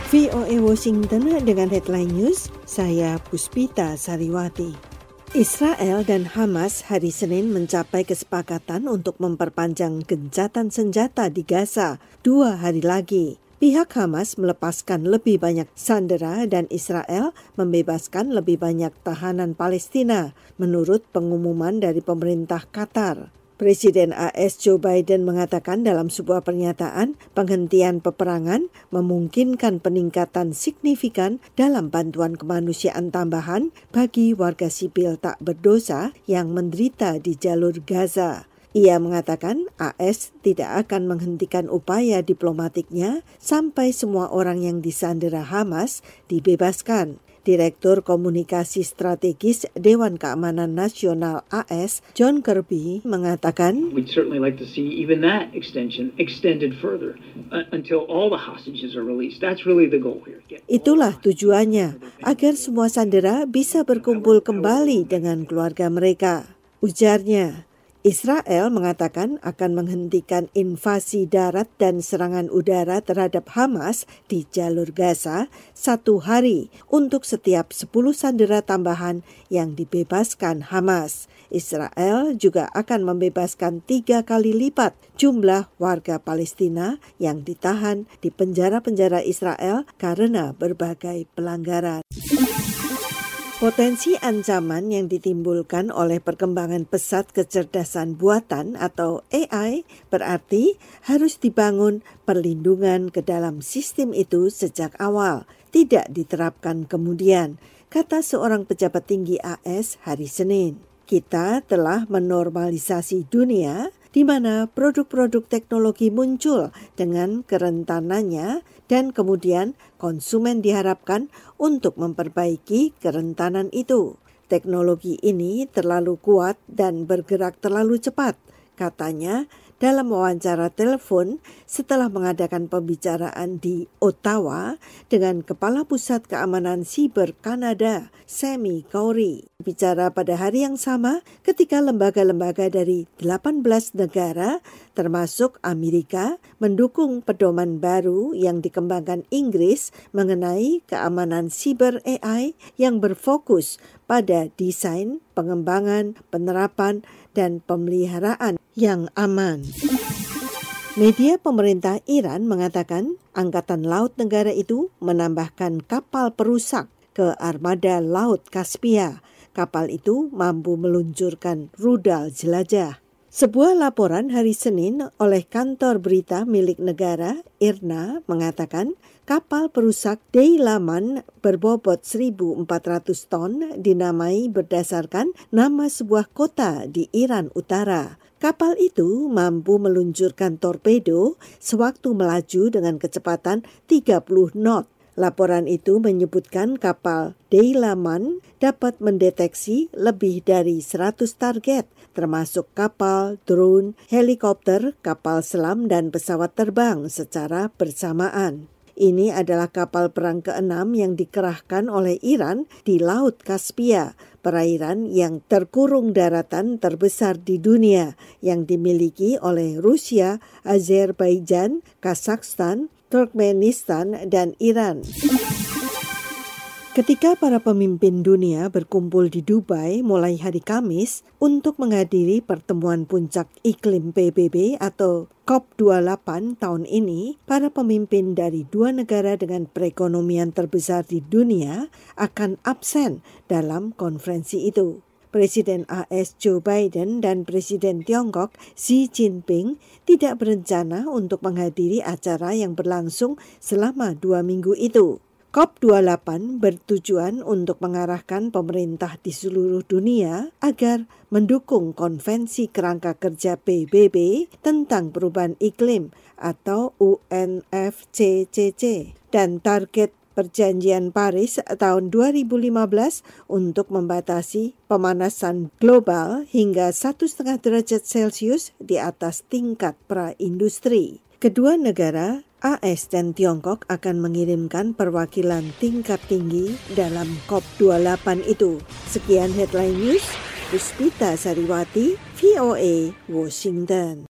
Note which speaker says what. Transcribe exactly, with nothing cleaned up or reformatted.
Speaker 1: V O A Washington dengan headline news, saya Puspita Sariwati. Israel dan Hamas hari Senin mencapai kesepakatan untuk memperpanjang gencatan senjata di Gaza dua hari lagi. Pihak Hamas melepaskan lebih banyak sandera dan Israel membebaskan lebih banyak tahanan Palestina, menurut pengumuman dari pemerintah Qatar. Presiden A S Joe Biden mengatakan dalam sebuah pernyataan, penghentian peperangan memungkinkan peningkatan signifikan dalam bantuan kemanusiaan tambahan bagi warga sipil tak berdosa yang menderita di jalur Gaza. Ia mengatakan A S tidak akan menghentikan upaya diplomatiknya sampai semua orang yang disandera Hamas dibebaskan. Direktur Komunikasi Strategis Dewan Keamanan Nasional A S, John Kirby, mengatakan,
Speaker 2: We'd certainly like to see even that extension extended further uh, until all the hostages are released. That's really the goal here.
Speaker 1: Itulah tujuannya, agar semua sandera bisa berkumpul kembali dengan keluarga mereka. Ujarnya, Israel mengatakan akan menghentikan invasi darat dan serangan udara terhadap Hamas di jalur Gaza satu hari untuk setiap sepuluh sandera tambahan yang dibebaskan Hamas. Israel juga akan membebaskan tiga kali lipat jumlah warga Palestina yang ditahan di penjara-penjara Israel karena berbagai pelanggaran. Potensi ancaman yang ditimbulkan oleh perkembangan pesat kecerdasan buatan atau A I berarti harus dibangun perlindungan ke dalam sistem itu sejak awal, tidak diterapkan kemudian, kata seorang pejabat tinggi A S hari Senin. Kita telah menormalisasi dunia di mana produk-produk teknologi muncul dengan kerentanannya dan kemudian konsumen diharapkan untuk memperbaiki kerentanan itu. Teknologi ini terlalu kuat dan bergerak terlalu cepat, katanya dalam wawancara telepon setelah mengadakan pembicaraan di Ottawa dengan Kepala Pusat Keamanan Siber Kanada, Sami Kauri. Bicara pada hari yang sama ketika lembaga-lembaga dari delapan belas negara termasuk Amerika mendukung pedoman baru yang dikembangkan Inggris mengenai keamanan siber A I yang berfokus pada desain, pengembangan, penerapan, dan pemeliharaan yang aman. Media pemerintah Iran mengatakan Angkatan Laut negara itu menambahkan kapal perusak ke armada Laut Kaspia. Kapal itu mampu meluncurkan rudal jelajah. Sebuah laporan hari Senin oleh kantor berita milik negara, I R N A, mengatakan kapal perusak Deilaman berbobot seribu empat ratus ton dinamai berdasarkan nama sebuah kota di Iran Utara. Kapal itu mampu meluncurkan torpedo sewaktu melaju dengan kecepatan tiga puluh knot. Laporan itu menyebutkan kapal Deilaman dapat mendeteksi lebih dari seratus target, termasuk kapal, drone, helikopter, kapal selam, dan pesawat terbang secara bersamaan. Ini adalah kapal perang keenam yang dikerahkan oleh Iran di Laut Kaspia, perairan yang terkurung daratan terbesar di dunia yang dimiliki oleh Rusia, Azerbaijan, Kazakhstan, Turkmenistan, dan Iran. Ketika para pemimpin dunia berkumpul di Dubai mulai hari Kamis untuk menghadiri pertemuan puncak iklim P B B atau COP dua puluh delapan tahun ini, para pemimpin dari dua negara dengan perekonomian terbesar di dunia akan absen dalam konferensi itu. Presiden A S Joe Biden dan Presiden Tiongkok Xi Jinping tidak berencana untuk menghadiri acara yang berlangsung selama dua minggu itu. COP dua puluh delapan bertujuan untuk mengarahkan pemerintah di seluruh dunia agar mendukung konvensi kerangka kerja P B B tentang perubahan iklim atau U N F C C C dan target Perjanjian Paris tahun dua ribu lima belas untuk membatasi pemanasan global hingga satu koma lima derajat Celcius di atas tingkat praindustri. Kedua negara, A S dan Tiongkok, akan mengirimkan perwakilan tingkat tinggi dalam COP dua puluh delapan itu. Sekian headline news, Puspita Sariwati, V O A, Washington.